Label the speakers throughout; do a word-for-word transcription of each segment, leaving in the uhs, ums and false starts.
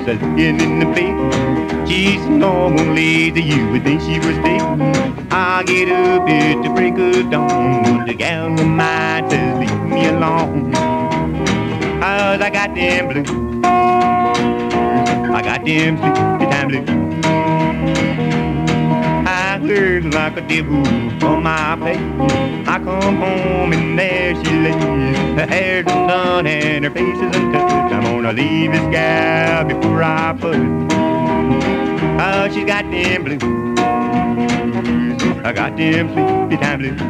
Speaker 1: a laying in the bed. She's no more lazy, you would think she was dead. I get up at the break of dawn. The gal of mine says leave me alone. Cause I got them blues, I got them sleepy time blues. I work like a devil for my pay. I come home and there she lays. Her hair's undone and her face is untouched. I'm gonna leave this gal before I put it. Oh, she's got them blues, I got them sleepy time blues.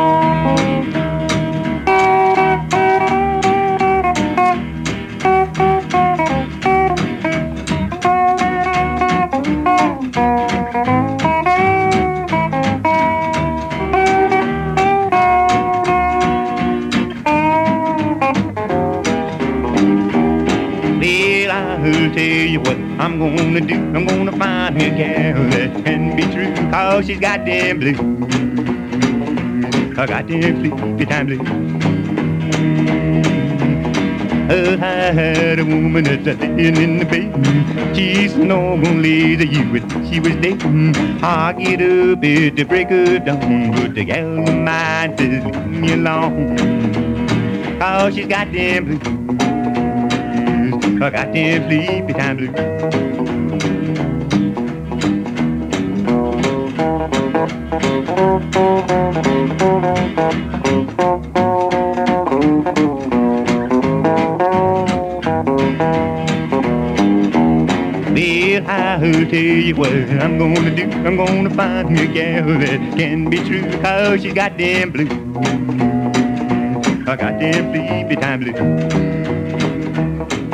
Speaker 1: I'll tell you what I'm gonna do. I'm gonna find a gal that can be true. Cause she's got them blues, I got them sleepy time blues. Oh, I had a woman that's a laying in the bed. She's no gonna lazy, you would think she was dead. I get up at the break of dawn, but the gal of mine says leave me alone. Cause she's got them blues, I got them sleepy time blues. Well, I'll tell you what I'm gonna do. I'm gonna find me a gal that can be true. Cause she's got them blues, I got them sleepy time blues.